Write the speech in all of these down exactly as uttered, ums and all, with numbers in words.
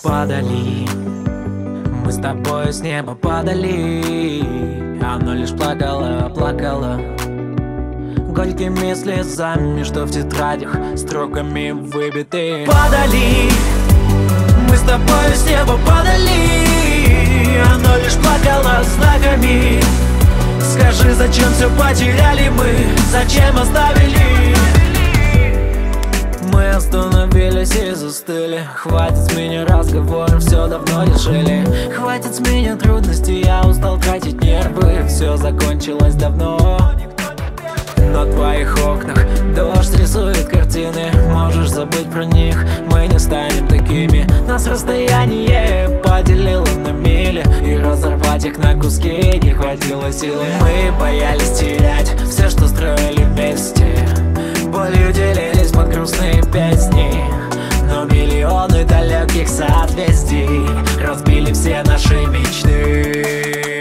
падали, мы с тобой с неба падали. Оно лишь плакало, плакало горькими слезами, что в тетрадях строками выбиты. Падали, мы с тобой с неба падали. Оно лишь плакало знаками. Скажи, зачем все потеряли мы, зачем оставили? Мы остановились и застыли. Хватит с меня разговоров, все давно решили. Хватит с меня трудностей, я устал тратить нервы. Все закончилось давно. На твоих окнах дождь рисует картины. Можешь забыть про них, мы не станем такими. Нас расстояние поделило на мили, и разорвать их на куски не хватило силы. Мы боялись терять все, что строили вместе. Болью делились под грустные песни, но миллионы далеких созвездий разбили все наши мечты.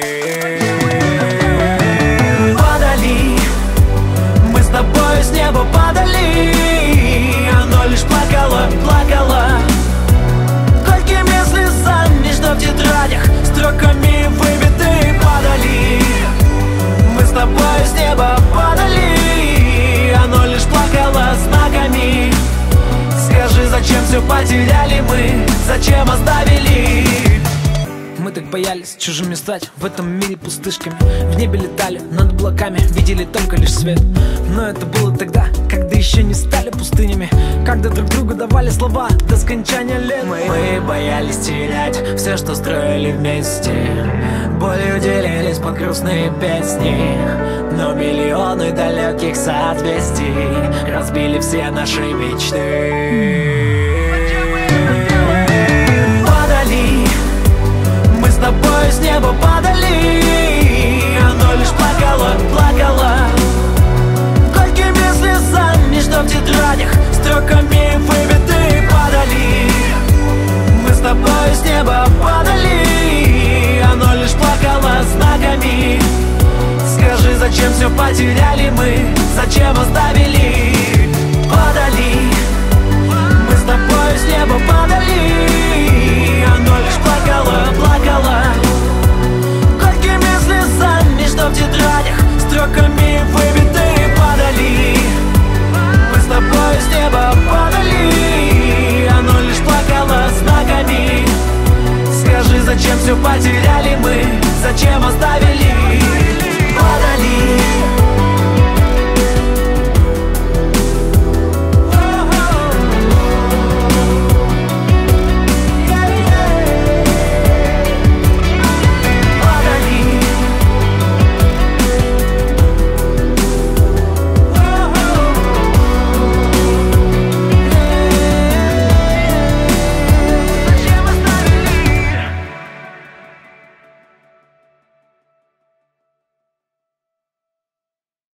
Падали, мы с тобой с неба падали. Оно лишь плакало, плакало горькими слезами, что в тетрадях строками выбиты. Падали, мы с тобой с неба падали. Оно лишь плакало знаками. Скажи, зачем все потеряли мы, зачем оставили? Мы так боялись чужими стать в этом мире пустышками. В небе летали над облаками, видели только лишь свет. Но это было тогда, когда еще не стали пустынями, когда друг другу давали слова до скончания лет. Мы, мы боялись терять все, что строили вместе. Болью делились под грустные песни, но миллионы далеких созвездий разбили все наши мечты. Падали, мы с тобой с неба падали. Оно лишь плакало, плакало горькими слезами, что в тетрадях строками